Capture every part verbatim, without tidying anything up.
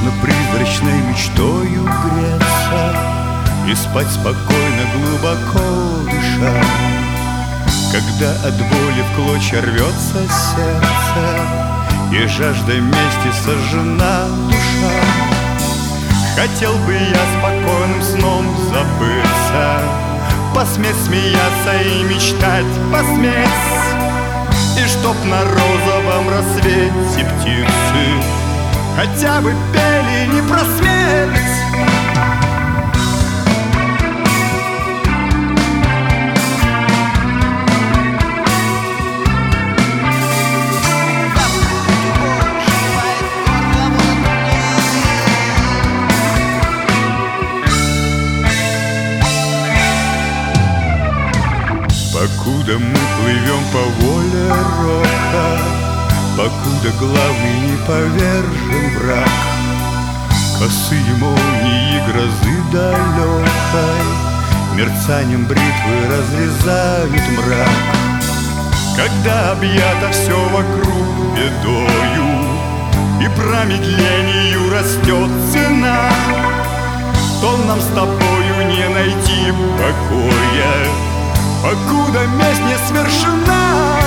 Можно призрачной мечтою греться и спать спокойно, глубоко дыша. Когда от боли в клочья рвется сердце и жаждой мести сожжена душа, хотел бы я спокойным сном забыться, посметь смеяться и мечтать, посметь. И чтоб на розовом рассвете птицы хотя бы пели не про смерть. Покуда мы плывем по воле рока, покуда главный не повержен враг, косые молнии грозы далекой мерцанием бритвы разрезают мрак. Когда объято все вокруг бедою и промедлению растет цена, то нам с тобою не найти покоя, покуда месть не свершена.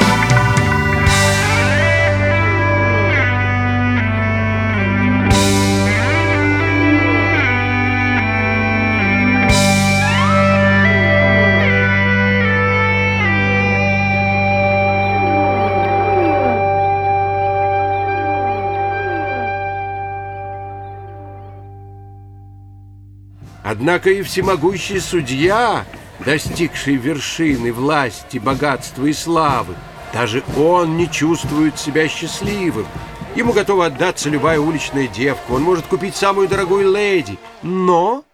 Однако и всемогущий судья, достигший вершины власти, богатства и славы, даже он не чувствует себя счастливым. Ему готова отдаться любая уличная девка, он может купить самую дорогую леди, но